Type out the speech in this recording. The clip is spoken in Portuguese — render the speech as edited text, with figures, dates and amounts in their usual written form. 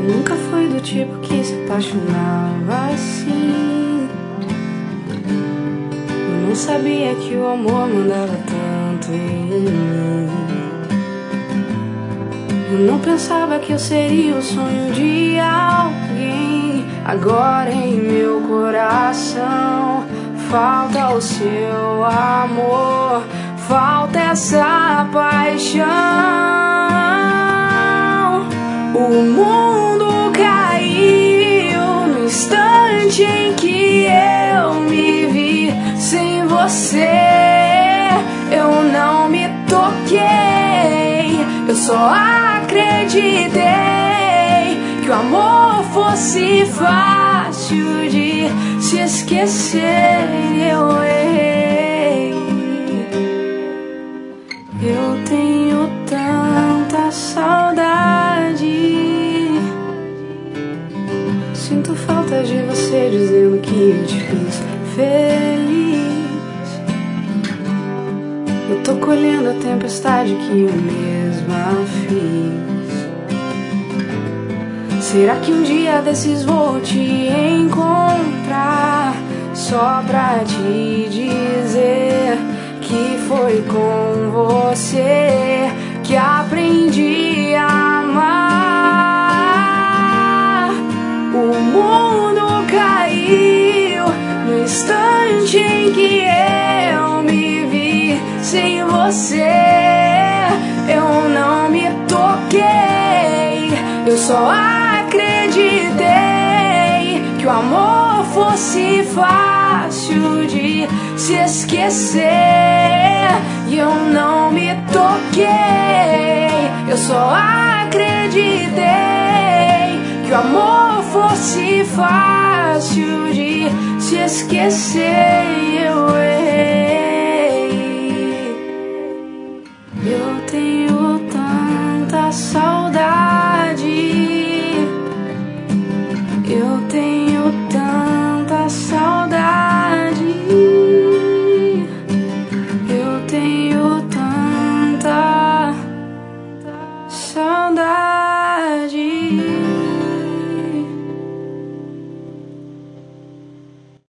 nunca fui do tipo que se apaixonava assim. Eu não sabia que o amor mandava tanto em mim. Eu não pensava que eu seria o sonho de alguém. Agora em meu coração falta o seu amor, falta essa paixão. O mundo caiu no instante em que eu me vi. Sem você eu não me toquei. Eu só acreditei que o amor fosse fácil de se esquecer. Eu errei. Eu tenho tanta saudade. Sinto falta de você dizendo que eu te fiz feliz. Eu tô colhendo a tempestade que eu mesma fiz. Será que um dia desses vou te encontrar só pra te dizer que foi com você que aprendi a amar? O mundo caiu no instante em que eu me vi. Sem você eu não me toquei. Eu só acreditei que o amor fosse fácil de se esquecer. E eu não me toquei. Eu só acreditei que o amor fosse fácil de se esquecer. Eu errei.